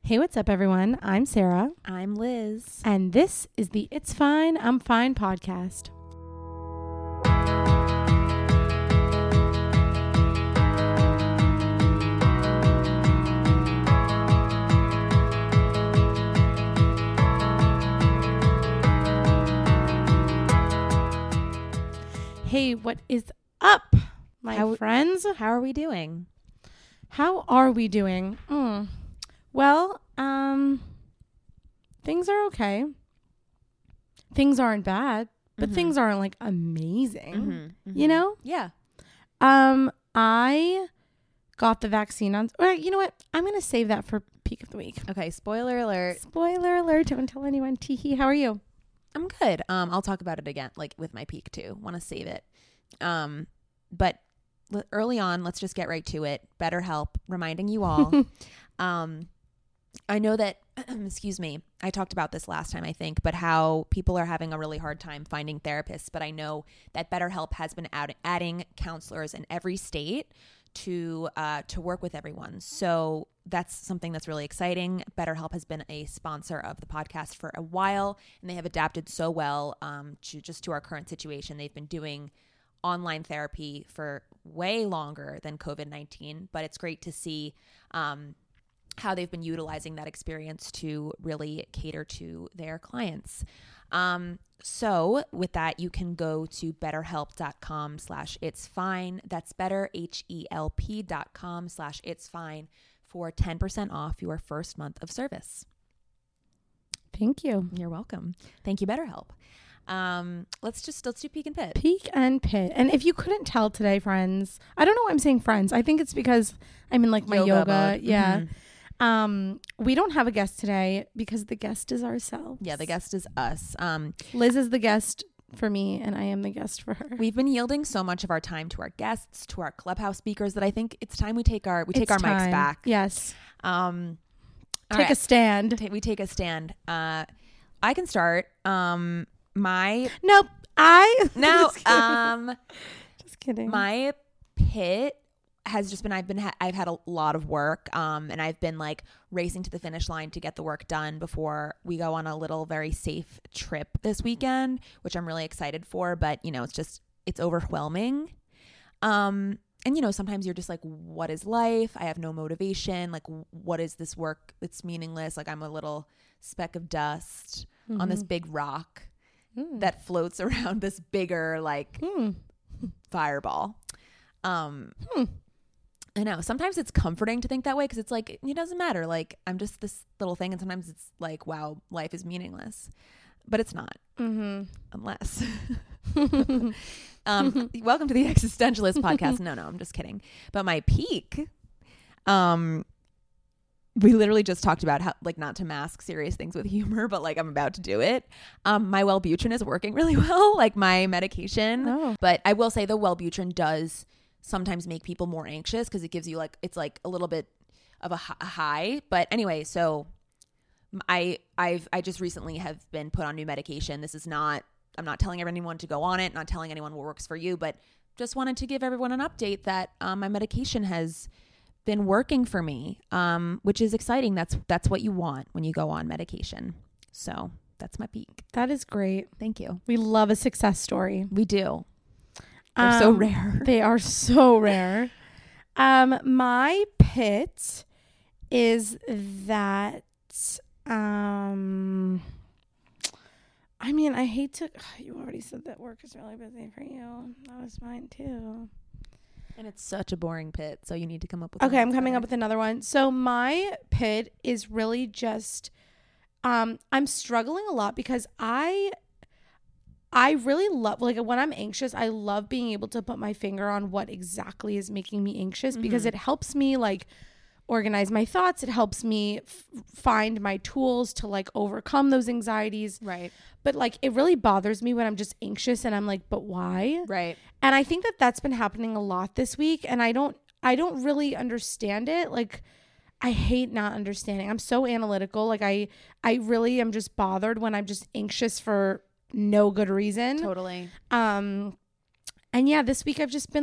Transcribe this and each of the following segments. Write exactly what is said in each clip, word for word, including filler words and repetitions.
Hey, what's up, everyone? I'm Sarah. I'm Liz. And this is the It's Fine, I'm Fine podcast. Hey, what is up, my how, friends? How are we doing? How are we doing? Mm. Well, um, things are okay. Things aren't bad, but Mm-hmm. things aren't like amazing. Mm-hmm. Mm-hmm. You know? Yeah. Um, I got the vaccine on. Or you know what? I'm gonna save that for peak of the week. Okay. Spoiler alert. Spoiler alert! Don't tell anyone. Teehee. How are you? I'm good. Um, I'll talk about it again, like with my peak too. Want to save it. Um, but l- early on, let's just get right to it. BetterHelp, reminding you all. um, I know that. excuse me. I talked about this last time, I think, but how people are having a really hard time finding therapists. But I know that BetterHelp has been add- adding counselors in every state to uh, to work with everyone. So that's something that's really exciting. BetterHelp has been a sponsor of the podcast for a while, and they have adapted so well um, to just to our current situation. They've been doing online therapy for way longer than COVID nineteen, but it's great to see um, how they've been utilizing that experience to really cater to their clients. Um, so with that, you can go to betterhelp.com slash it's fine. That's better, H E L P dot com slash it's fine for ten percent off your first month of service. Thank you. You're welcome. Thank you, BetterHelp. Um, let's just, let's do Peak and Pit. Peak and Pit. And if you couldn't tell today, friends, I don't know why I'm saying friends. I think it's because I'm in like my yoga. yoga. Yeah. Mm-hmm. Um, we don't have a guest today because the guest is ourselves. Yeah, the guest is us. Um, Liz is the guest for me and I am the guest for her. We've been yielding so much of our time to our guests, to our Clubhouse speakers, that I think it's time we take our we take it's our time. mics back. Yes. Um, take right. a stand. Ta- we take a stand. Uh, I can start. Um, my nope. I no. just um, just kidding. My pit has just been I've been ha- I've had a lot of work um and I've been like racing to the finish line to get the work done before we go on a little very safe trip this weekend, which I'm really excited for, but you know it's just it's overwhelming. Um and you know sometimes you're just like, what is life? I have no motivation. Like, what is this work that's meaningless? Like, I'm a little speck of dust mm-hmm. on this big rock mm. that floats around this bigger like mm. fireball. Um hmm. I know. Sometimes it's comforting to think that way because it's like, it doesn't matter. Like, I'm just this little thing. And sometimes it's like, wow, life is meaningless. But it's not. Mm-hmm. Unless. um, welcome to the Existentialist podcast. No, no, I'm just kidding. But my peak, um, we literally just talked about how, like, not to mask serious things with humor, but like, I'm about to do it. Um, my Wellbutrin is working really well, like my medication. Oh. But I will say the Wellbutrin does sometimes make people more anxious because it gives you like it's like a little bit of a high. But anyway, so I I've I just recently have been put on new medication. This is not I'm not telling anyone to go on it, not telling anyone what works for you, but just wanted to give everyone an update that um, my medication has been working for me, um, which is exciting. That's that's what you want when you go on medication. So that's my peak. That is great. Thank you. We love a success story. We do. They're um, so rare. They are so rare. Um, my pit is that, um, I mean, I hate to, you already said that work is really busy for you. That was mine too. And it's such a boring pit. So you need to come up with Okay, I'm coming better. up with another one. So my pit is really just, um, I'm struggling a lot because I... I really love, like when I'm anxious, I love being able to put my finger on what exactly is making me anxious mm-hmm. because it helps me like organize my thoughts. It helps me f- find my tools to like overcome those anxieties. Right. But like, it really bothers me when I'm just anxious and I'm like, but why? Right. And I think that that's been happening a lot this week. And I don't, I don't really understand it. Like, I hate not understanding. I'm so analytical. Like I, I really am just bothered when I'm just anxious for no good reason. Totally. Um, and yeah, this week I've just been like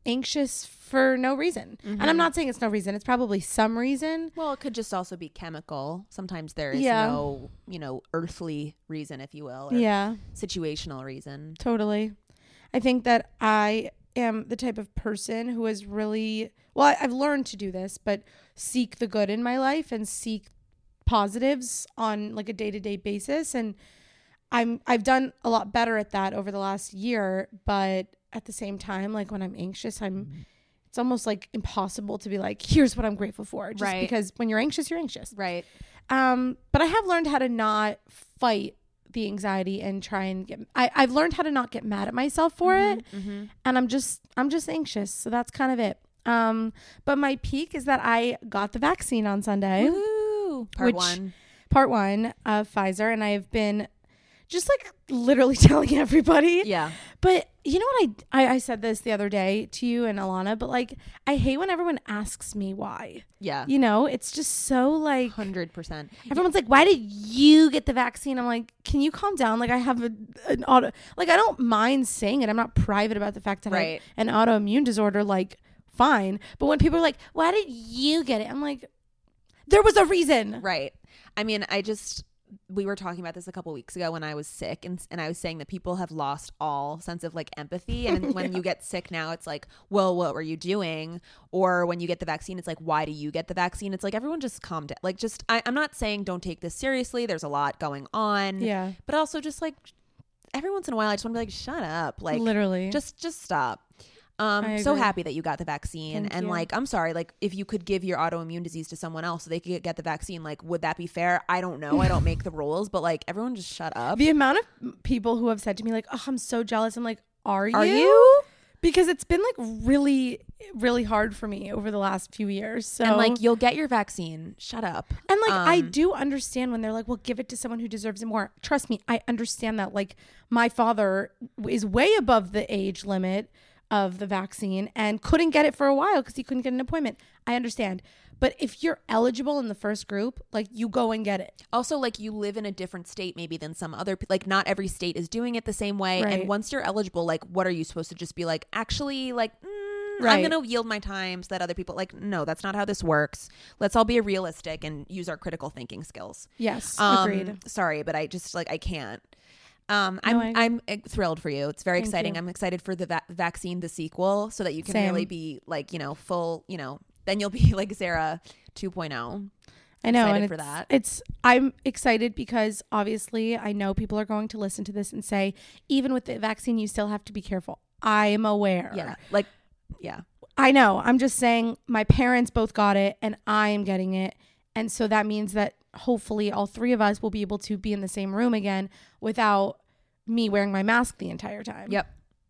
anxious for no reason. Mm-hmm. And I'm not saying it's no reason. It's probably some reason. Well, it could just also be chemical. Sometimes there is Yeah. no, you know, earthly reason, if you will, or Yeah, situational reason. totally. I think that I am the type of person who is really, well, I, I've learned to do this, but seek the good in my life and seek positives on like a day-to-day basis. And I'm, I've done a lot better at that over the last year, but at the same time, like when I'm anxious, I'm, it's almost like impossible to be like, here's what I'm grateful for. Just Right. because when you're anxious, you're anxious. Right. Um, but I have learned how to not fight the anxiety and try and get, I, I've learned how to not get mad at myself for Mm-hmm, it. mm-hmm. And I'm just, I'm just anxious. So that's kind of it. Um, but my peak is that I got the vaccine on Sunday, Woo! Part Which- one. part one of Pfizer. And I've been just like literally telling everybody. Yeah. But you know what? I, I, I said this the other day to you and Alana, but like, I hate when everyone asks me why. Yeah. You know, it's just so like, one hundred percent. everyone's like, why did you get the vaccine? I'm like, can you calm down? Like I have a, an auto, like I don't mind saying it. I'm not private about the fact that Right. I have an autoimmune disorder, like fine. But when people are like, why did you get it? I'm like, there was a reason. Right. I mean, I just, we were talking about this a couple weeks ago when I was sick, and and I was saying that people have lost all sense of like empathy. And when Yeah. you get sick now, it's like, well, what were you doing? Or when you get the vaccine, it's like, why do you get the vaccine? It's like, everyone just calm down. Like, just, I, I'm not saying don't take this seriously. There's a lot going on. Yeah. But also just like every once in a while, I just want to be like, shut up. Like, Literally. just, just stop. Um, I so agree. happy that you got the vaccine. Thank and you. like, I'm sorry, like if you could give your autoimmune disease to someone else so they could get the vaccine, like, would that be fair? I don't know. I don't make the rules, but like everyone just shut up. The amount of people who have said to me like, oh, I'm so jealous. I'm like, are you? Are you? Because it's been like really, really hard for me over the last few years. So And like, you'll get your vaccine. Shut up. And like, I Um, do understand when they're like, well, give it to someone who deserves it more. Trust me, I understand that. Like, my father is way above the age limit of the vaccine and couldn't get it for a while because he couldn't get an appointment. I understand. But if you're eligible in the first group, like you go and get it. Also, like you live in a different state maybe than some other, pe- like not every state is doing it the same way. Right. And once you're eligible, like what are you supposed to just be like, actually, like, mm, I'm Right. going to yield my time so that other people, like, no, that's not how this works. Let's all be realistic and use our critical thinking skills. Yes, Um, agreed. Sorry, but I just like, I can't. Um, No, I'm I- I'm uh, thrilled for you. It's very Thank exciting. you. I'm excited for the va- vaccine, the sequel, so that you can Same. really be like, you know, full, you know, then you'll be like Sarah two point oh. I know, excited and for it's, that. it's I'm excited because obviously I know people are going to listen to this and say, even with the vaccine, you still have to be careful. I am aware. Yeah. Like, yeah. I know. I'm just saying my parents both got it and I am getting it. And so that means that hopefully all three of us will be able to be in the same room again without me wearing my mask the entire time. Yep.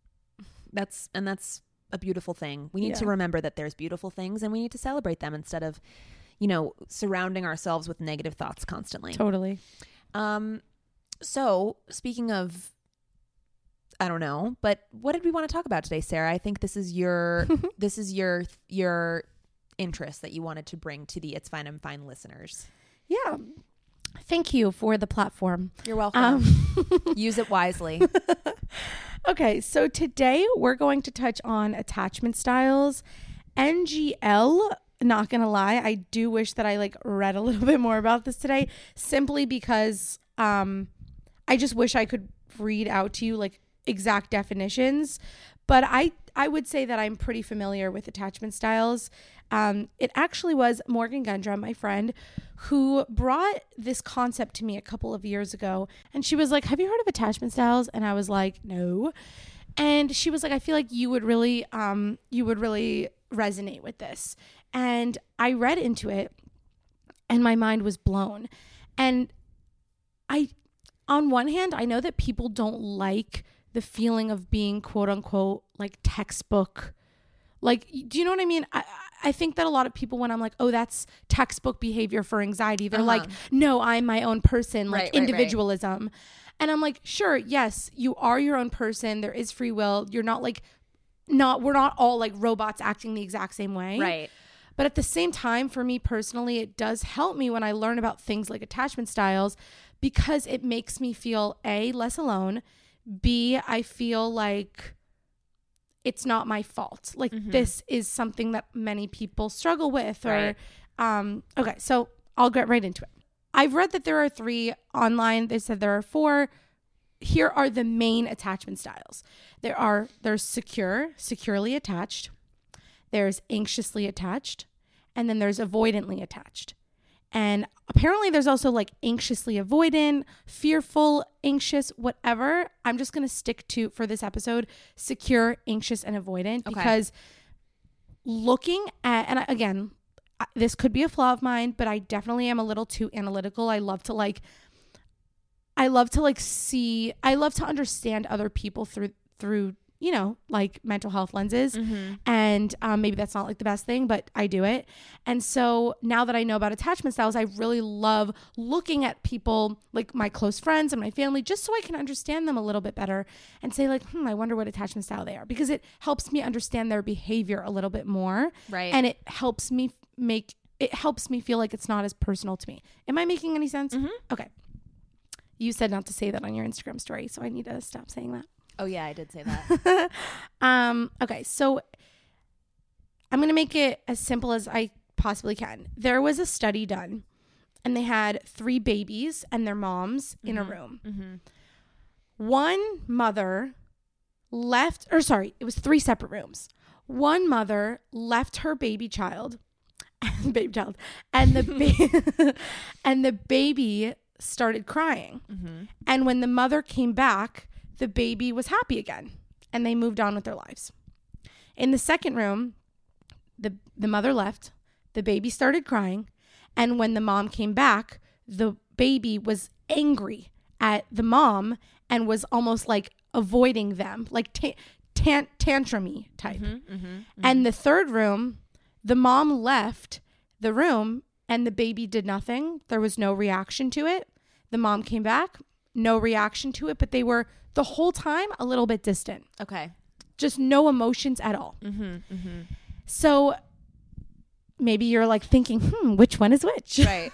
That's, and that's a beautiful thing. We need Yeah. to remember that there's beautiful things and we need to celebrate them instead of, you know, surrounding ourselves with negative thoughts constantly. Totally. Um, so speaking of, I don't know, but what did we want to talk about today, Sarah? I think this is your, this is your, your interest that you wanted to bring to the It's Fine, I'm Fine listeners. Yeah. Thank you for the platform. You're welcome. Um, Use it wisely. okay. So today we're going to touch on attachment styles. N G L, not going to lie, I do wish that I like read a little bit more about this today simply because um, I just wish I could read out to you like exact definitions. But I, I would say that I'm pretty familiar with attachment styles. Um, it actually was Morgan Gundrum, my friend, who brought this concept to me a couple of years ago. And she was like, have you heard of attachment styles? And I was like, no. And she was like, I feel like you would really, um, you would really resonate with this. And I read into it and my mind was blown. And I, on one hand, I know that people don't like the feeling of being quote unquote like textbook. Like, do you know what I mean? I, I think that a lot of people, when I'm like, oh, that's textbook behavior for anxiety, they're Uh-huh. like, no, I'm my own person, like Right, right, right. individualism. And I'm like, sure, yes, you are your own person. There is free will. You're not like, not, we're not all like robots acting the exact same way. Right. But at the same time, for me personally, it does help me when I learn about things like attachment styles because it makes me feel A, less alone. B, I feel like it's not my fault. Like Mhm. this is something that many people struggle with, or, Right. um, okay, so I'll get right into it. I've read that there are three online. They said there are four. Here are the main attachment styles. There are, there's secure, securely attached. There's anxiously attached. And then there's avoidantly attached. And apparently there's also like anxiously avoidant, fearful, anxious, whatever. I'm just going to stick to, for this episode, secure, anxious, and avoidant. Okay. Because looking at, and I- again, I- this could be a flaw of mine, but I definitely am a little too analytical. I love to like, I love to like see, I love to understand other people through, through, you know, like mental health lenses. Mm-hmm. And um, maybe that's not like the best thing, but I do it. And so now that I know about attachment styles, I really love looking at people like my close friends and my family, just so I can understand them a little bit better and say like, hmm, I wonder what attachment style they are, because it helps me understand their behavior a little bit more. Right. And it helps me make, it helps me feel like it's not as personal to me. Am I making any sense? Mm-hmm. Okay. You said not to say that on your Instagram story, so I need to stop saying that. Oh yeah, I did say that. um, okay, so I'm going to make it as simple as I possibly can. There was a study done, and they had three babies and their moms mm-hmm. in a room. Mm-hmm. One mother left, or sorry, it was three separate rooms. One mother left her baby child, baby child, and the ba- and the baby started crying. Mm-hmm. And when the mother came back, the baby was happy again, and they moved on with their lives. In the second room, the the mother left, the baby started crying, and when the mom came back, the baby was angry at the mom and was almost like avoiding them, like ta- tan- tantrumy type. Mm-hmm, mm-hmm, mm-hmm. And the third room, the mom left the room and the baby did nothing. There was no reaction to it. The mom came back, no reaction to it, but they were the whole time a little bit distant. Okay. Just no emotions at all. Mm-hmm, mm-hmm. So maybe you're like thinking, hmm, which one is which? Right.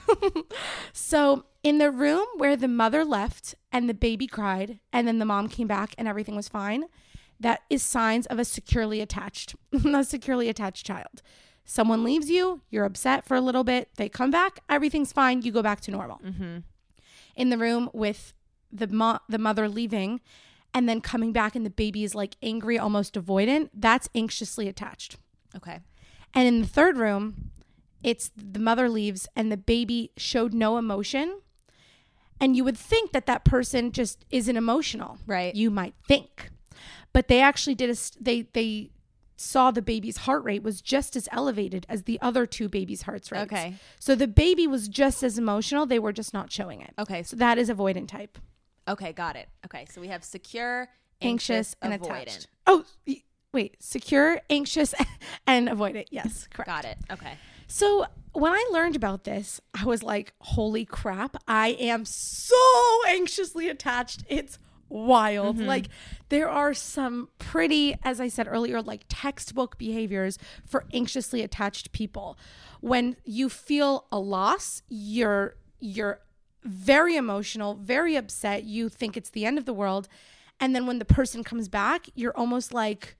So in the room where the mother left and the baby cried and then the mom came back and everything was fine, that is signs of a securely attached, a securely attached child. Someone leaves you, you're upset for a little bit, they come back, everything's fine, you go back to normal. Mm-hmm. In the room with the mo- the mother leaving and then coming back and the baby is like angry, almost avoidant, that's anxiously attached. Okay. And in the third room, it's the mother leaves and the baby showed no emotion. And you would think that that person just isn't emotional. Right. You might think. But they actually did a, st- they, they saw the baby's heart rate was just as elevated as the other two babies' heart rates. Okay. So the baby was just as emotional. They were just not showing it. Okay. So that is avoidant type. Okay. Got it. Okay. So we have secure, Anxious, anxious, and avoidant. attached. Oh, y- wait. Secure, anxious, and avoidant. Yes, correct. Got it. Okay. So when I learned about this, I was like, holy crap, I am so anxiously attached. It's wild. Mm-hmm. Like there are some pretty, as I said earlier, like textbook behaviors for anxiously attached people. When you feel a loss, you're, you're very emotional, very upset. You think it's the end of the world. And then when the person comes back, you're almost like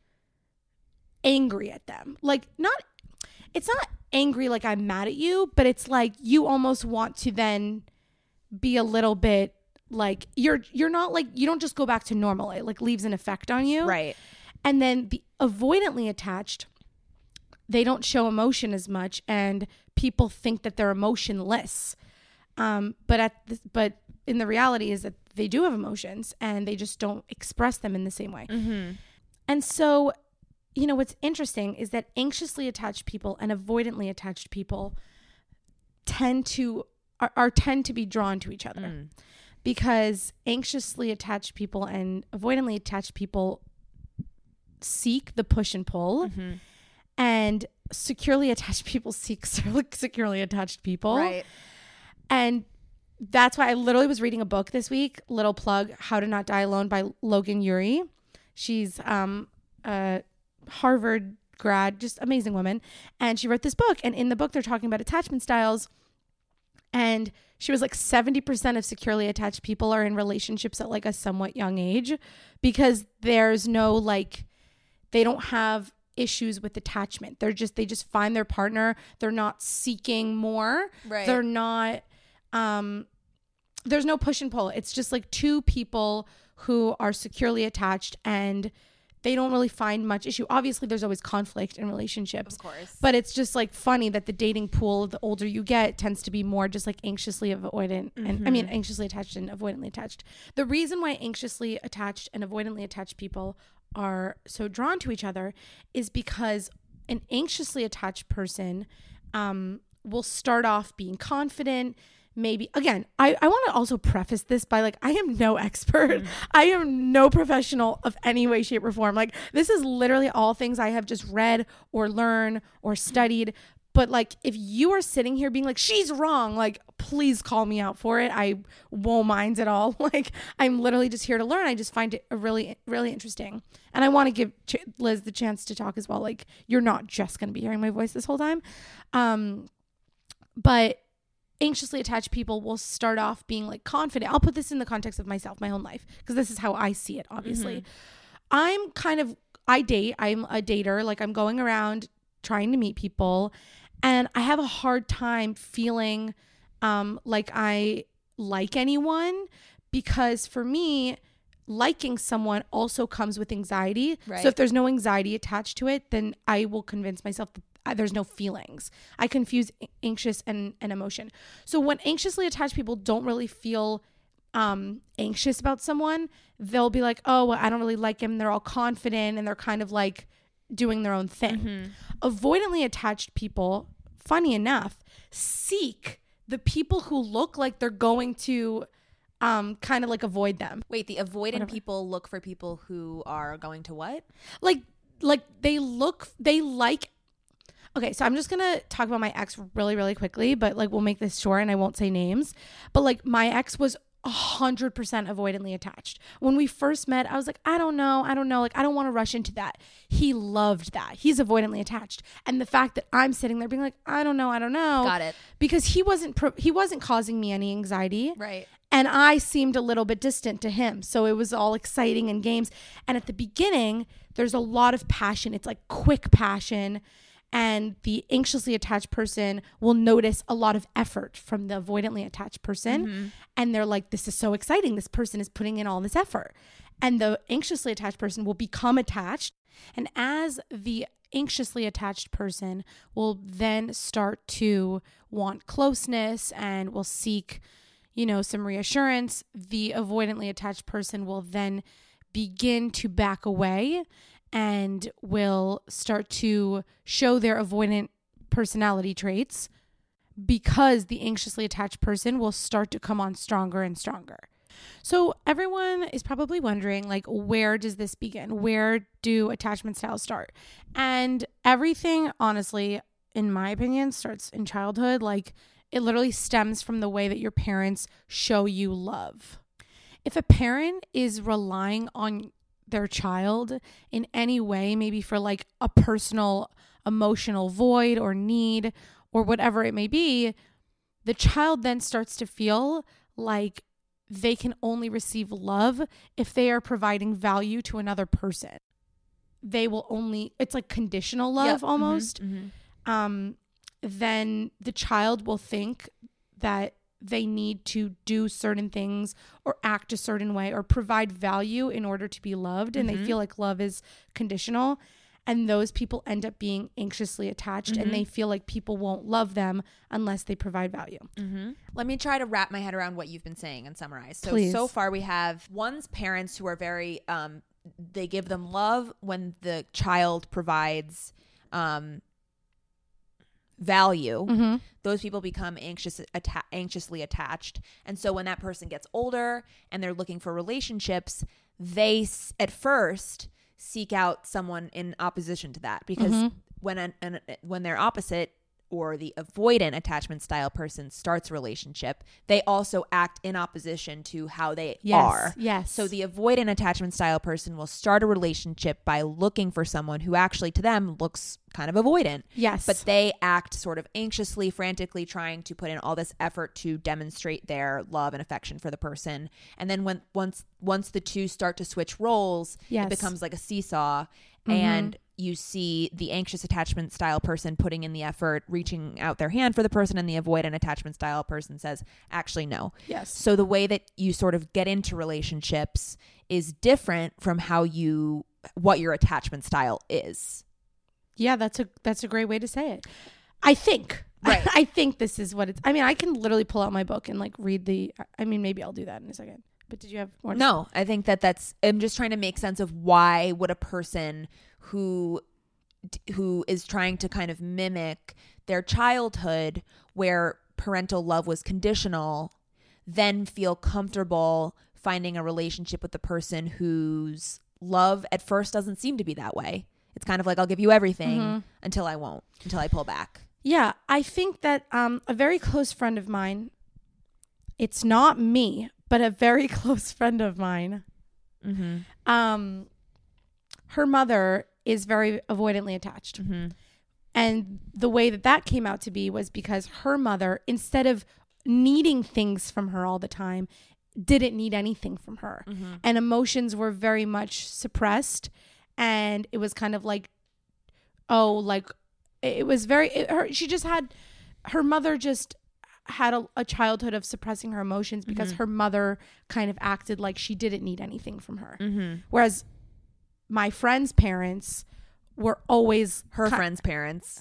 angry at them. Like not, it's not angry like I'm mad at you, but it's like you almost want to then be a little bit like you're you're not like you don't just go back to normal. It like leaves an effect on you. Right. And then the avoidantly attached, they don't show emotion as much and people think that they're emotionless. Um, but at the, but in the reality is that they do have emotions and they just don't express them in the same way. Mm-hmm. And so, you know, what's interesting is that anxiously attached people and avoidantly attached people tend to are, are tend to be drawn to each other mm. because anxiously attached people and avoidantly attached people seek the push and pull, mm-hmm. and securely attached people seek securely attached people. Right. And that's why I literally was reading a book this week, little plug, How to Not Die Alone by Logan Ury. She's um a Harvard grad, just amazing woman. And she wrote this book. And in the book, they're talking about attachment styles. And she was like seventy percent of securely attached people are in relationships at like a somewhat young age because there's no like, they don't have issues with attachment. They're just, they just find their partner. They're not seeking more. Right. They're not, um, there's no push and pull. It's just like two people who are securely attached and they don't really find much issue. Obviously, there's always conflict in relationships. Of course. But it's just like funny that the dating pool, the older you get, tends to be more just like anxiously avoidant. Mm-hmm. And I mean, anxiously attached and avoidantly attached. The reason why anxiously attached and avoidantly attached people are so drawn to each other is because an anxiously attached person um, will start off being confident. Maybe, again, I, I want to also preface this by like, I am no expert. Mm. I am no professional of any way, shape, or form. Like, this is literally all things I have just read or learned or studied. But like, if you are sitting here being like, she's wrong, like, please call me out for it. I won't mind at all. Like, I'm literally just here to learn. I just find it a really, really interesting. And I want to give Ch- Liz the chance to talk as well. Like, you're not just going to be hearing my voice this whole time. Um, but anxiously attached people will start off being like confident. I'll put this in the context of myself, my own life, because this is how I see it, obviously. Mm-hmm. I'm kind of, I date, I'm a dater. Like, I'm going around trying to meet people, and I have a hard time feeling um, like I like anyone, because for me, liking someone also comes with anxiety. Right. So if there's no anxiety attached to it, then I will convince myself that there's no feelings. I confuse anxious and, and emotion. So when anxiously attached people don't really feel um, anxious about someone, they'll be like, oh, well, I don't really like him. They're all confident and they're kind of like doing their own thing. Mm-hmm. Avoidantly attached people, funny enough, seek the people who look like they're going to um, kind of like avoid them. Wait, the avoidant Whatever. people look for people who are going to what? Like, like they look, they like. Okay, so I'm just going to talk about my ex really, really quickly, but like we'll make this short and I won't say names. But like my ex was one hundred percent avoidantly attached. When we first met, I was like, I don't know. I don't know. Like, I don't want to rush into that. He loved that. He's avoidantly attached. And the fact that I'm sitting there being like, I don't know. I don't know. Got it. Because he wasn't, pro- he wasn't causing me any anxiety. Right. And I seemed a little bit distant to him. So it was all exciting and games. And at the beginning, there's a lot of passion. It's like quick passion. And the anxiously attached person will notice a lot of effort from the avoidantly attached person. Mm-hmm. And they're like, this is so exciting. This person is putting in all this effort. And the anxiously attached person will become attached. And as the anxiously attached person will then start to want closeness and will seek, you know, some reassurance, the avoidantly attached person will then begin to back away and will start to show their avoidant personality traits, because the anxiously attached person will start to come on stronger and stronger. So everyone is probably wondering, like, where does this begin? Where do attachment styles start? And everything, honestly, in my opinion, starts in childhood. Like, it literally stems from the way that your parents show you love. If a parent is relying on their child in any way, maybe for like a personal emotional void or need or whatever it may be, the child then starts to feel like they can only receive love if they are providing value to another person. They will only, it's like conditional love. Yep. Almost. Mm-hmm, mm-hmm. Um, then the child will think that they need to do certain things or act a certain way or provide value in order to be loved. And mm-hmm. they feel like love is conditional. And those people end up being anxiously attached, mm-hmm. and they feel like people won't love them unless they provide value. Mm-hmm. Let me try to wrap my head around what you've been saying and summarize. So, Please. so far we have one's parents who are very, um, they give them love when the child provides, um, value. Mm-hmm. Those people become anxious, atta- anxiously attached. And so when that person gets older and they're looking for relationships, they s- at first seek out someone in opposition to that, because mm-hmm. when an, an, when they're opposite, or the avoidant attachment style person starts a relationship, they also act in opposition to how they yes, are. Yes. So the avoidant attachment style person will start a relationship by looking for someone who actually to them looks kind of avoidant. Yes. But they act sort of anxiously, frantically trying to put in all this effort to demonstrate their love and affection for the person. And then when once once the two start to switch roles, yes. it becomes like a seesaw. Mm-hmm. and you see the anxious attachment style person putting in the effort, reaching out their hand for the person, and the avoidant attachment style person says, actually, no. Yes. So the way that you sort of get into relationships is different from how you, what your attachment style is. Yeah, that's a that's a great way to say it. I think. Right. I think this is what it's. I mean, I can literally pull out my book and like read the. I mean, maybe I'll do that in a second. But did you have more? No, I think that that's. I'm just trying to make sense of why would a person who who is trying to kind of mimic their childhood where parental love was conditional then feel comfortable finding a relationship with the person whose love at first doesn't seem to be that way. It's kind of like, I'll give you everything mm-hmm. until I won't, until I pull back. Yeah, I think that um, a very close friend of mine, it's not me, but a very close friend of mine, mm-hmm. um, her mother is very avoidantly attached. Mm-hmm. And the way that that came out to be was because her mother, instead of needing things from her all the time, didn't need anything from her. Mm-hmm. And emotions were very much suppressed. And it was kind of like, oh, like it was very, it, her, she just had, her mother just had a, a childhood of suppressing her emotions because mm-hmm. her mother kind of acted like she didn't need anything from her. Mm-hmm. Whereas my friend's parents were always her ki- friend's parents.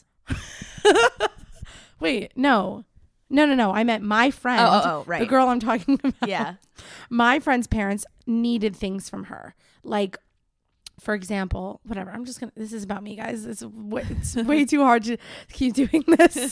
Wait, no. No, no, no. I meant my friend. Oh, oh, oh, right. The girl I'm talking about. Yeah. My friend's parents needed things from her. Like, for example, whatever. I'm just going to, this is about me, guys. It's way, it's way too hard to keep doing this.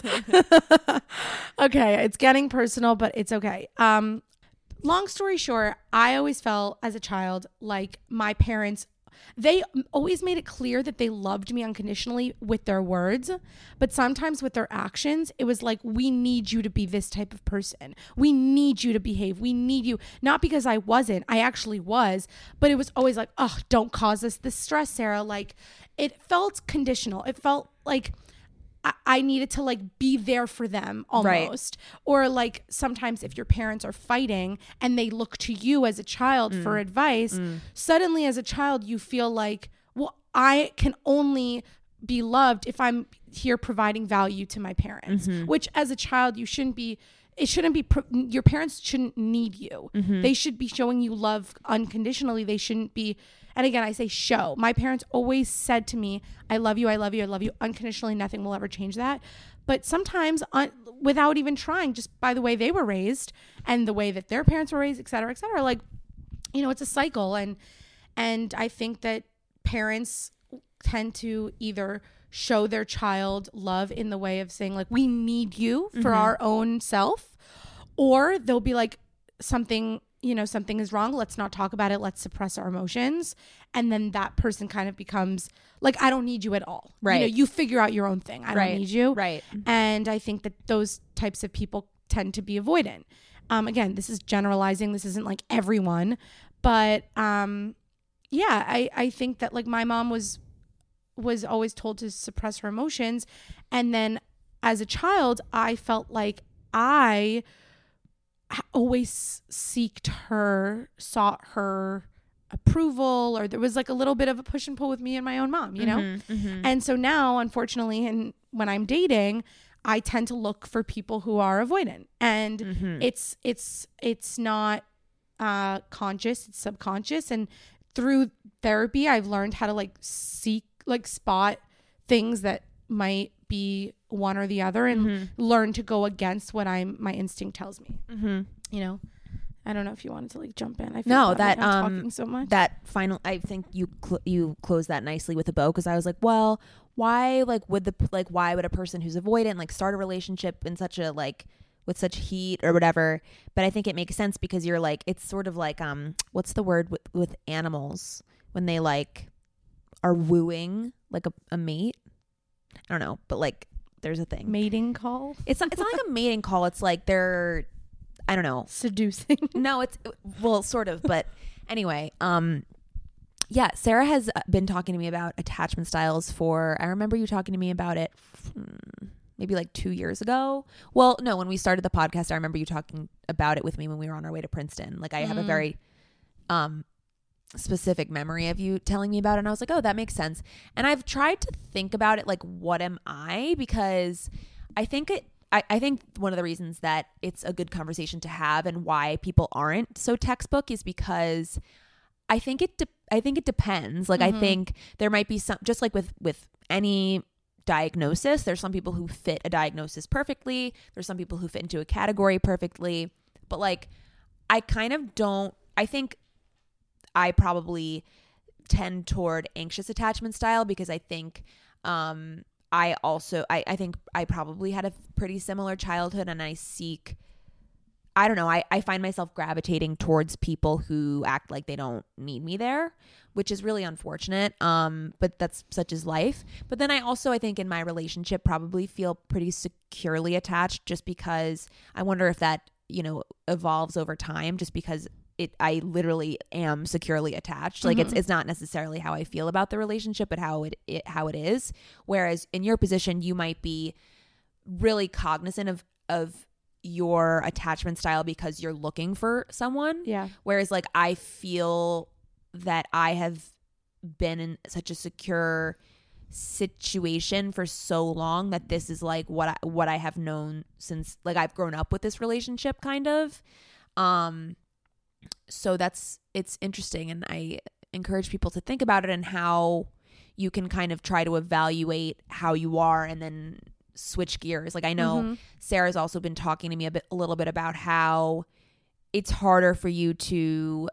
Okay. It's getting personal, but it's okay. Um, long story short, I always felt as a child like my parents, they always made it clear that they loved me unconditionally with their words, but sometimes with their actions, it was like, we need you to be this type of person. We need you to behave. We need you. Not because I wasn't, I actually was, but it was always like, oh, don't cause us this stress, Sarah. Like, it felt conditional. It felt like I, I needed to like be there for them almost. Right. Or like sometimes if your parents are fighting and they look to you as a child mm. for advice, mm. suddenly as a child you feel like, well, I can only be loved if I'm here providing value to my parents, mm-hmm. which as a child you shouldn't be. It shouldn't be, your parents shouldn't need you. Mm-hmm. They should be showing you love unconditionally. They shouldn't be, and again, I say show. My parents always said to me, I love you, I love you, I love you unconditionally. Nothing will ever change that. But sometimes un- without even trying, just by the way they were raised and the way that their parents were raised, et cetera, et cetera, like, you know, it's a cycle. And, and I think that parents tend to either show their child love in the way of saying like, we need you for mm-hmm. our own self, or they'll be like, something, you know, something is wrong. Let's not talk about it. Let's suppress our emotions. And then that person kind of becomes like, I don't need you at all. Right. You know, you figure out your own thing. I right. don't need you. Right. And I think that those types of people tend to be avoidant. Um, again, this is generalizing. This isn't like everyone, but um, yeah, I, I think that like my mom was, was always told to suppress her emotions. And then as a child, I felt like I always seeked her, sought her approval, or there was like a little bit of a push and pull with me and my own mom, you know? Mm-hmm, mm-hmm. And so now, unfortunately, and when I'm dating, I tend to look for people who are avoidant. And mm-hmm. it's, it's, it's not uh, conscious, it's subconscious. And through therapy, I've learned how to like seek, like spot things that might be one or the other and mm-hmm. learn to go against what I'm my instinct tells me. Mm-hmm. You know, I don't know if you wanted to like jump in. I feel no, that that um, talking so much. That final, I think you cl- you closed that nicely with a bow, because I was like, well, why like would the like why would a person who's avoidant like start a relationship in such a like with such heat or whatever? But I think it makes sense because you're like, it's sort of like um what's the word with, with animals when they like are wooing like a, a mate? I don't know, but like there's a thing. Mating call? It's not, it's not like a mating call. It's like they're, I don't know. Seducing? No, it's, well, sort of. But anyway, um, yeah, Sarah has been talking to me about attachment styles for, I remember you talking to me about it hmm, maybe like two years ago. Well, no, when we started the podcast, I remember you talking about it with me when we were on our way to Princeton. Like I have mm. a very, um, specific memory of you telling me about it, and I was like, oh, that makes sense. And I've tried to think about it like, what am I? Because I think it I, I think one of the reasons that it's a good conversation to have and why people aren't so textbook is because I think it de- I think it depends. Like mm-hmm. I think there might be some, just like with with any diagnosis, there's some people who fit a diagnosis perfectly, there's some people who fit into a category perfectly, but like I kind of don't I think I probably tend toward anxious attachment style because I think um, I also, I, I think I probably had a pretty similar childhood, and I seek, I don't know, I, I find myself gravitating towards people who act like they don't need me there, which is really unfortunate. Um, but that's such as life. But then I also, I think in my relationship probably feel pretty securely attached, just because I wonder if that, you know, evolves over time, just because it I literally am securely attached. Like mm-hmm. it's it's not necessarily how I feel about the relationship, but how it, it how it is. Whereas in your position, you might be really cognizant of of your attachment style because you're looking for someone. Yeah. Whereas like I feel that I have been in such a secure situation for so long that this is like what I what I have known since, like, I've grown up with this relationship kind of. Um So that's, it's interesting, and I encourage people to think about it and how you can kind of try to evaluate how you are and then switch gears. Like I know mm-hmm. Sarah's also been talking to me a bit, a little bit about how it's harder for you to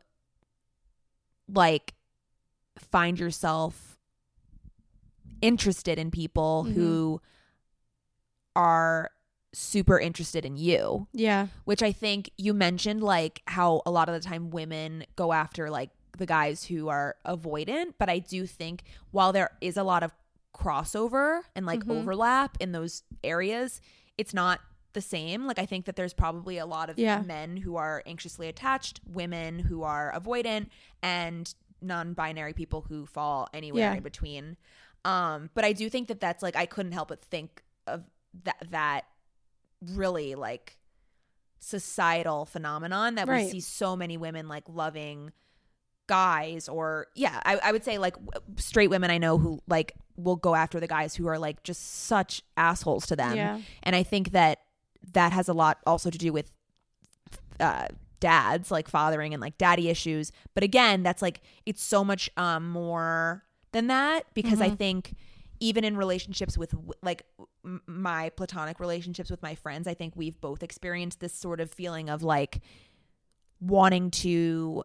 like find yourself interested in people mm-hmm. who are super interested in you. Yeah. Which I think you mentioned, like how a lot of the time women go after like the guys who are avoidant, but I do think while there is a lot of crossover and like mm-hmm. overlap in those areas, it's not the same. Like I think that there's probably a lot of yeah. men who are anxiously attached, women who are avoidant, and non-binary people who fall anywhere yeah. in between. Um, but I do think that that's like, I couldn't help but think of that that really like societal phenomenon that right. we see so many women like loving guys, or yeah I, I would say like straight women I know who like will go after the guys who are like just such assholes to them. Yeah. And I think that that has a lot also to do with uh dads, like fathering and like daddy issues, but again that's like it's so much um more than that, because mm-hmm. I think even in relationships with like my platonic relationships with my friends, I think we've both experienced this sort of feeling of like wanting to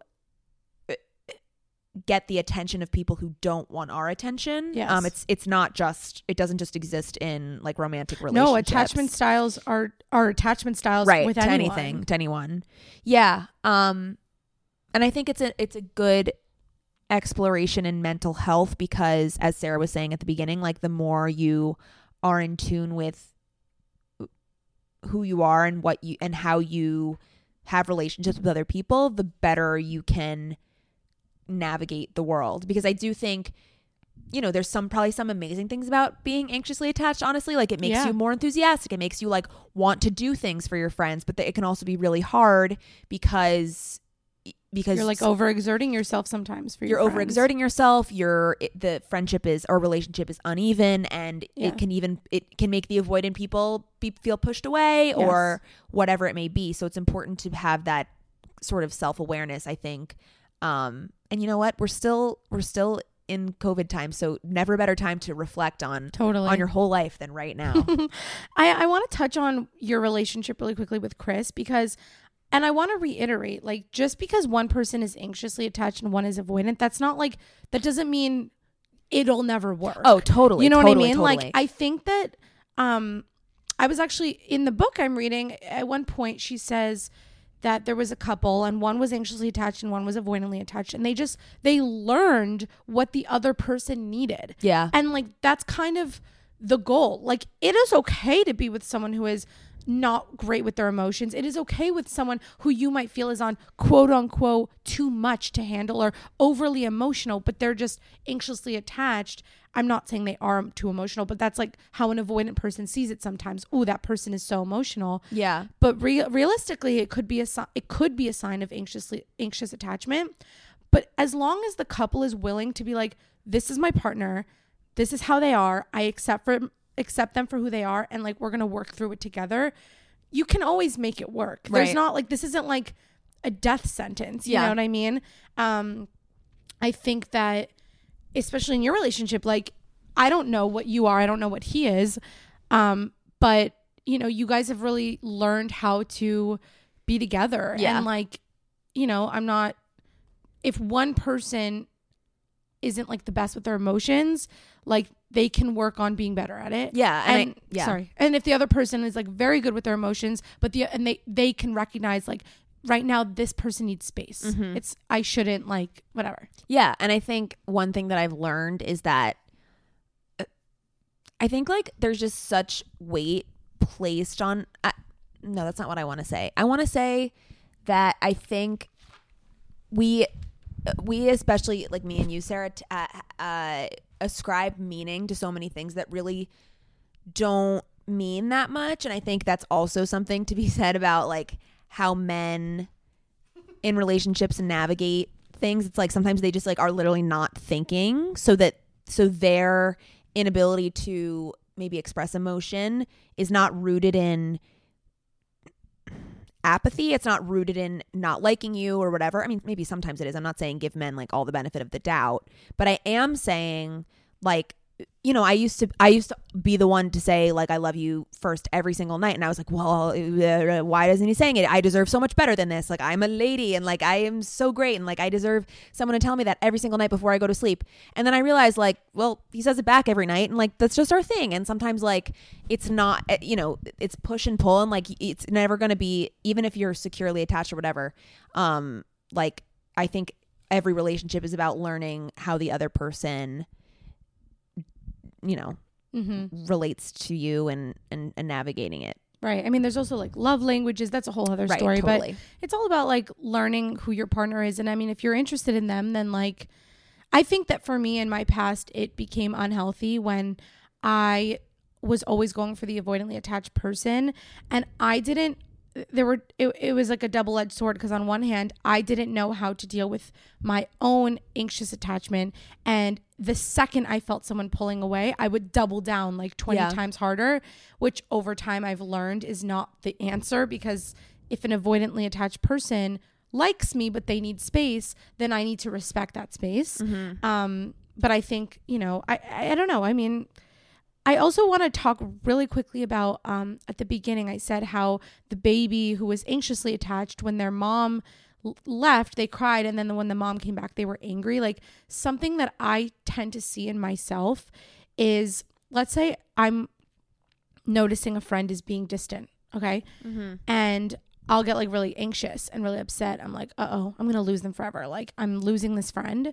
get the attention of people who don't want our attention. Yes. Um, it's it's not just, it doesn't just exist in like romantic relationships. No, attachment styles are are attachment styles right, with to anyone. anything, to anyone. Yeah. Um, and I think it's a it's a good exploration in mental health, because as Sarah was saying at the beginning, like the more you are in tune with who you are and what you and how you have relationships with other people, the better you can navigate the world. Because I do think, you know, there's some probably some amazing things about being anxiously attached, honestly. Like it makes yeah. you more enthusiastic, it makes you like want to do things for your friends, but it can also be really hard because because you're like overexerting yourself sometimes for your you're friends. overexerting yourself. You're it, the friendship is or relationship is uneven, and yeah. it can even it can make the avoidant people be, feel pushed away yes. or whatever it may be. So it's important to have that sort of self-awareness, I think. Um, and you know what? We're still we're still in COVID time, so never a better time to reflect on totally on your whole life than right now. I I want to touch on your relationship really quickly with Chris, because. And I want to reiterate, like, just because one person is anxiously attached and one is avoidant, that's not like, that doesn't mean it'll never work. Oh, totally. You know totally, what I mean? Totally. Like, I think that, um, I was actually, in the book I'm reading, at one point she says that there was a couple and one was anxiously attached and one was avoidantly attached. And they just, they learned what the other person needed. Yeah. And like, that's kind of the goal. Like, it is okay to be with someone who is not great with their emotions. It is okay with someone who you might feel is on quote unquote too much to handle or overly emotional, but they're just anxiously attached. I'm not saying they are too emotional, but that's like how an avoidant person sees it sometimes. Oh, that person is so emotional. Yeah. But re- realistically, it could be a si- it could be a sign of anxiously anxious attachment. But as long as the couple is willing to be like, this is my partner, this is how they are, I accept for accept them for who they are, and like we're gonna work through it together, you can always make it work. Right. There's not like, this isn't like a death sentence. You yeah. know what I mean? Um, I think that especially in your relationship, like, I don't know what you are, I don't know what he is, um, but you know, you guys have really learned how to be together. Yeah. And like, you know, I'm not, if one person isn't like the best with their emotions, like they can work on being better at it. Yeah. And, and I, yeah. sorry. And if the other person is like very good with their emotions, but the, and they, they can recognize like right now this person needs space. Mm-hmm. It's, I shouldn't like whatever. Yeah. And I think one thing that I've learned is that uh, I think like there's just such weight placed on, uh, no, that's not what I want to say. I want to say that I think we, we especially like me and you, Sarah, t- uh, uh, ascribe meaning to so many things that really don't mean that much. And I think that's also something to be said about like how men in relationships navigate things. It's like sometimes they just like are literally not thinking, so that so their inability to maybe express emotion is not rooted in apathy. It's not rooted in not liking you or whatever. I mean, maybe sometimes it is. I'm not saying give men like all the benefit of the doubt, but I am saying like, you know, I used to, I used to be the one to say like, I love you first every single night. And I was like, well, uh, why isn't he saying it? I deserve so much better than this. Like, I'm a lady and like, I am so great. And like, I deserve someone to tell me that every single night before I go to sleep. And then I realized like, well, he says it back every night. And like, that's just our thing. And sometimes like, it's not, you know, it's push and pull. And like, it's never going to be, even if you're securely attached or whatever. Um, like, I think every relationship is about learning how the other person, you know, mm-hmm. relates to you and, and, and navigating it. Right. I mean, there's also like love languages. That's a whole other right, story, totally. But it's all about like learning who your partner is. And I mean, if you're interested in them, then like, I think that for me in my past, it became unhealthy when I was always going for the avoidantly attached person. And I didn't, there were, it, it was like a double-edged sword, because on one hand, I didn't know how to deal with my own anxious attachment. And the second I felt someone pulling away, I would double down like twenty yeah. times harder, which over time I've learned is not the answer, because if an avoidantly attached person likes me, but they need space, then I need to respect that space. Mm-hmm. Um, but I think, you know, I, I, I don't know. I mean, I also want to talk really quickly about, um, at the beginning, I said how the baby who was anxiously attached, when their mom l- left, they cried. And then when the mom came back, they were angry. Like, something that I tend to see in myself is, let's say I'm noticing a friend is being distant. Okay. Mm-hmm. And I'll get like really anxious and really upset. I'm like, uh-oh, I'm going to lose them forever. Like, I'm losing this friend.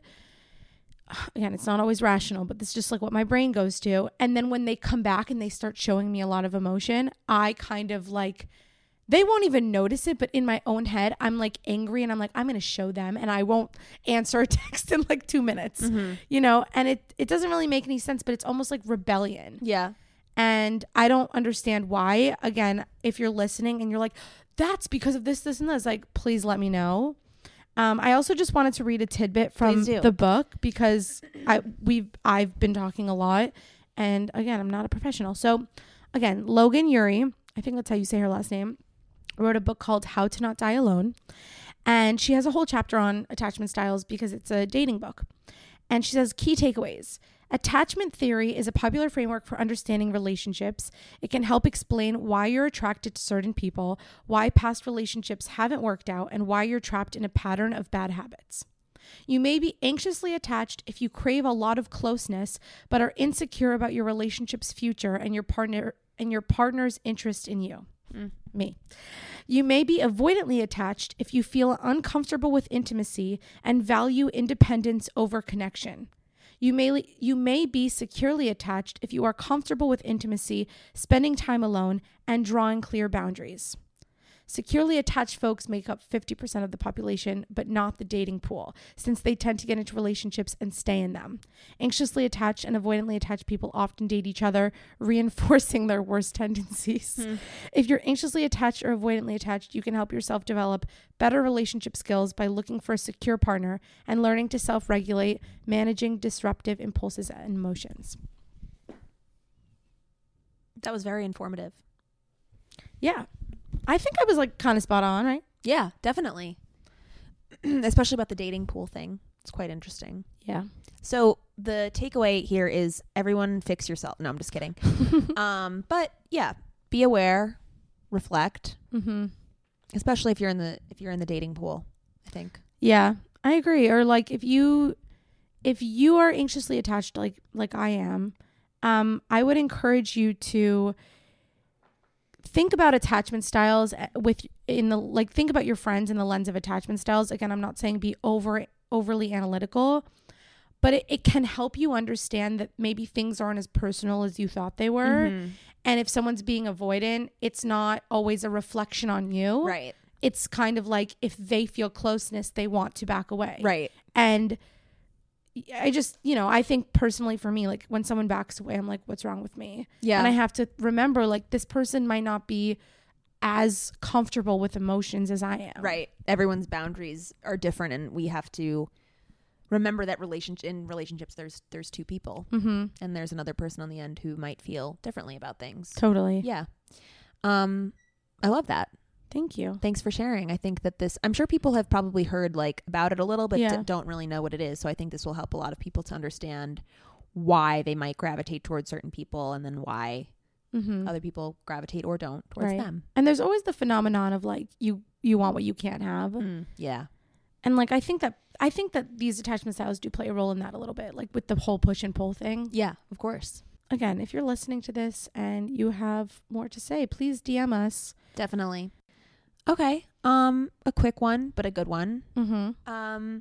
Again, it's not always rational, but this is just like what my brain goes to. And then when they come back and they start showing me a lot of emotion, I kind of like, they won't even notice it, but in my own head, I'm like angry and I'm like, I'm going to show them, and I won't answer a text in like two minutes, mm-hmm. you know? And it, it doesn't really make any sense, but it's almost like rebellion. Yeah. And I don't understand why. Again, if you're listening and you're like, that's because of this, this, and this, like, please let me know. Um, I also just wanted to read a tidbit from the book, because I we've I've been talking a lot, and again, I'm not a professional. So again, Logan Ury, I think that's how you say her last name, wrote a book called How to Not Die Alone, and she has a whole chapter on attachment styles because it's a dating book. And she says, key takeaways. Attachment theory is a popular framework for understanding relationships. It can help explain why you're attracted to certain people, why past relationships haven't worked out, and why you're trapped in a pattern of bad habits. You may be anxiously attached if you crave a lot of closeness, but are insecure about your relationship's future and your partner and your partner's interest in you. Mm. Me. You may be avoidantly attached if you feel uncomfortable with intimacy and value independence over connection. You may you may be securely attached if you are comfortable with intimacy, spending time alone, and drawing clear boundaries. Securely attached folks make up fifty percent of the population, but not the dating pool, since they tend to get into relationships and stay in them. Anxiously attached and avoidantly attached people often date each other, reinforcing their worst tendencies. Hmm. If you're anxiously attached or avoidantly attached, you can help yourself develop better relationship skills by looking for a secure partner and learning to self-regulate, managing disruptive impulses and emotions. That was very informative. Yeah. I think I was like kind of spot on, right? Yeah, definitely. Especially about the dating pool thing. It's quite interesting. Yeah. So the takeaway here is everyone fix yourself. No, I'm just kidding. um, but yeah, be aware, reflect, mm-hmm. especially if you're in the if you're in the dating pool, I think. Yeah, I agree. Or like if you if you are anxiously attached, like like I am, um, I would encourage you to think about attachment styles with in the like think about your friends in the lens of attachment styles. Again, I'm not saying be over overly analytical, but it, it can help you understand that maybe things aren't as personal as you thought they were. Mm-hmm. And if someone's being avoidant, it's not always a reflection on you. Right. It's kind of like if they feel closeness, they want to back away. Right. And I just, you know, I think personally for me, like when someone backs away, I'm like, what's wrong with me? Yeah. And I have to remember like this person might not be as comfortable with emotions as I am. Right. Everyone's boundaries are different, and we have to remember that relationship in relationships, there's, there's two people, mm-hmm. and there's another person on the end who might feel differently about things. Totally. Yeah. Um, I love that. Thank you. Thanks for sharing. I think that this, I'm sure people have probably heard like about it a little, but yeah. d- don't really know what it is. So I think this will help a lot of people to understand why they might gravitate towards certain people, and then why mm-hmm. other people gravitate or don't towards right. them. And there's always the phenomenon of like, you, you want what you can't have. Mm, yeah. And like, I think that, I think that these attachment styles do play a role in that a little bit, like with the whole push and pull thing. Yeah, of course. Again, if you're listening to this and you have more to say, please D M us. Definitely. Okay. Um, a quick one, but a good one. Mm-hmm. Um,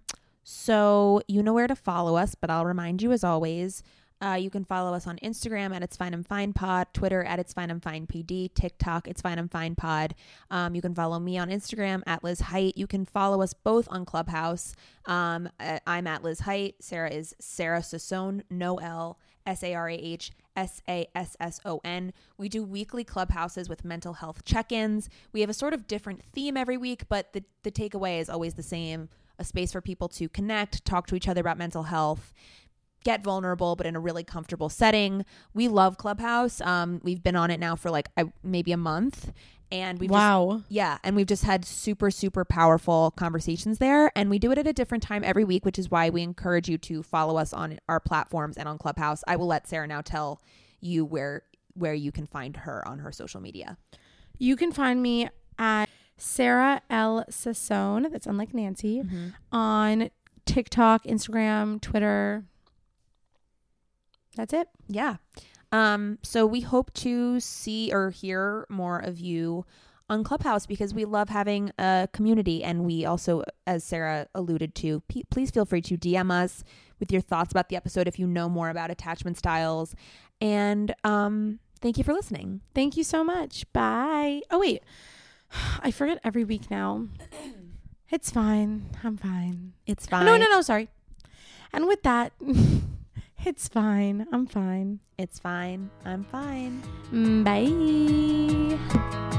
so you know where to follow us, but I'll remind you as always, uh, you can follow us on Instagram at It's Fine I'm Fine Pod, Twitter at It's Fine I'm Fine P D, TikTok It's Fine I'm Fine Pod. Um, you can follow me on Instagram at Liz Height. You can follow us both on Clubhouse. Um, I'm at Liz Height. Sarah is Sarah Sassone, no L, S A R A H S A S S O N. We do weekly Clubhouses with mental health check-ins. We have a sort of different theme every week, but the, the takeaway is always the same. A space for people to connect, talk to each other about mental health, get vulnerable, but in a really comfortable setting. We love Clubhouse. Um, we've been on it now for like I, maybe a month. And we've wow. just, yeah. And we've just had super, super powerful conversations there. And we do it at a different time every week, which is why we encourage you to follow us on our platforms and on Clubhouse. I will let Sarah now tell you where, where you can find her on her social media. You can find me at Sarah L. Sassone. That's unlike Nancy. Mm-hmm. On TikTok, Instagram, Twitter. That's it. Yeah. Um, so we hope to see or hear more of you on Clubhouse, because we love having a community. And we also, as Sarah alluded to, p- please feel free to D M us with your thoughts about the episode if you know more about attachment styles. And um, thank you for listening. Thank you so much. Bye. Oh, wait. I forget every week now. It's fine. I'm fine. It's fine. No, no, no. Sorry. And with that... It's fine. I'm fine. It's fine. I'm fine. Bye.